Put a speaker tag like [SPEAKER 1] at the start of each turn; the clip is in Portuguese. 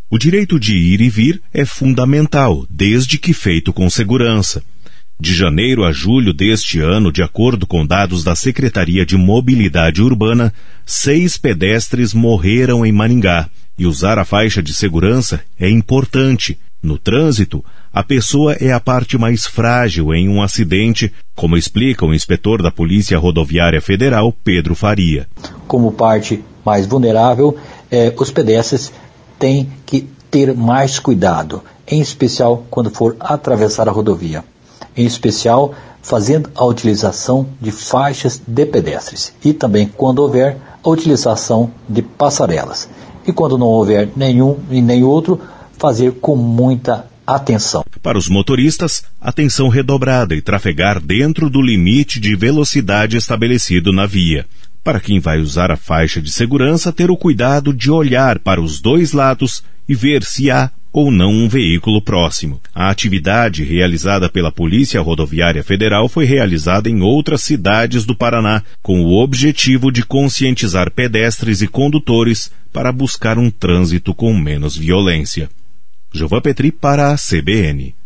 [SPEAKER 1] O direito de ir e vir é fundamental, desde que feito com segurança. De janeiro a julho deste ano, de acordo com dados da Secretaria de Mobilidade Urbana, 6 pedestres morreram em Maringá. E usar a faixa de segurança é importante. No trânsito, a pessoa é a parte mais frágil em um acidente, como explica o inspetor da Polícia Rodoviária Federal, Pedro Faria.
[SPEAKER 2] Como parte mais vulnerável, os pedestres têm que ter mais cuidado, em especial quando for atravessar a rodovia. Em especial, fazendo a utilização de faixas de pedestres e também, quando houver, a utilização de passarelas. E quando não houver nenhum e nem outro, fazer com muita atenção.
[SPEAKER 1] Para os motoristas, atenção redobrada e trafegar dentro do limite de velocidade estabelecido na via. Para quem vai usar a faixa de segurança, ter o cuidado de olhar para os dois lados e ver se há ou não um veículo próximo. A atividade realizada pela Polícia Rodoviária Federal foi realizada em outras cidades do Paraná, com o objetivo de conscientizar pedestres e condutores para buscar um trânsito com menos violência. Jovan Petri para a CBN.